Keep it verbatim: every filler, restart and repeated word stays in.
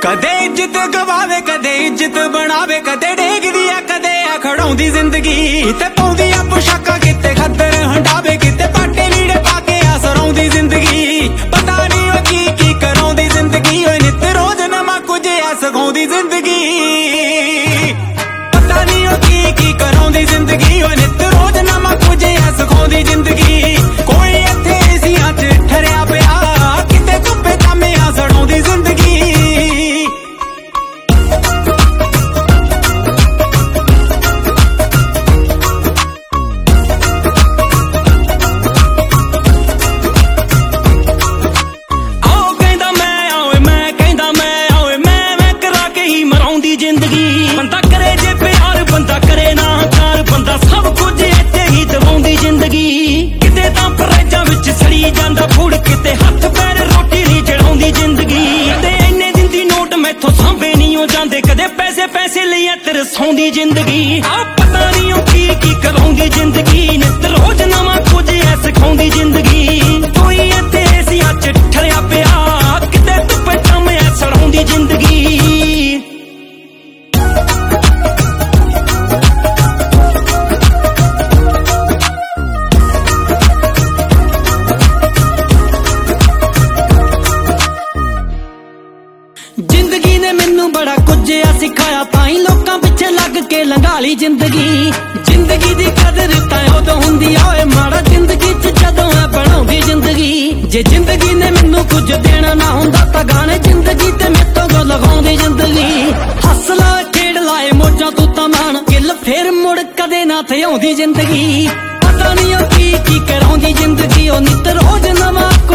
कदे इज्जत गवावे कदे इज्जत बनावे कदे डेगदी आ कदे आ खड़ाउंदी जिंदगी ते पाउंदी आ पोशाकां किते खद्दर हंडावे किते पाटे लीड़े पाके आ सराउंदी जिंदगी पता नहीं ओ की की कराउंदी जिंदगी ओए नित रोज नवां कुछ आ सखाउंदी जिंदगी पता नहीं ओ की की कराउंदी जिंदगी ओए नित रोज नवां कुछ आ सखाउंदी जिंदगी कोई इत्थे एसियां च ठरिया पिया किते धुप्पे तामे आ सड़ाउंदी जिंदगी जिंदगी बंदा करे जे प्यार बंदा करे ना कार बंदा सब कुछ इत्थे ही दवाउंदी जिंदगी किते तां परेजां विच सड़ी जांदा फुड़ किते हत्थ पैर रोटी नहीं चढ़ाउंदी जिंदगी ते इन्ने दिंदी नोट मैथों सांभे नहीं हो जांदे कदे पैसे पैसे लईए तरसाउंदी जिंदगी आ पता नहीं ओ की की कराउंदी जिंदगी नित रोज नवां कुछ ऐ सिखाउंदी जिंदगी कोई इत्थे एसियां च ठरिया पिया किते धुप्पे तामे ऐ सड़ाउंदी जिंदगी जिंदगी ने मैनू बड़ा कुछ आ सिखाया ताई लोकां पिछे लग के लंघा ली जिंदगी जिंदगी दी कदर तां उदों हुंदी ओए माड़ा जिंदगी च जदों ऐ बनाउंदी जिंदगी जे जिंदगी ने मैनू कुछ देना ना हुंदा तां गाने जिंदगी ते मेतों गो लगाउंदी जिंदगी हौसला खेड़ लाए मौजां तू तां मान किल फेर मुड़ कदे ना थे आउंदी जिंदगी पता नहीं ओ की की कराउंदी जिंदगी ओ नित रोज नवां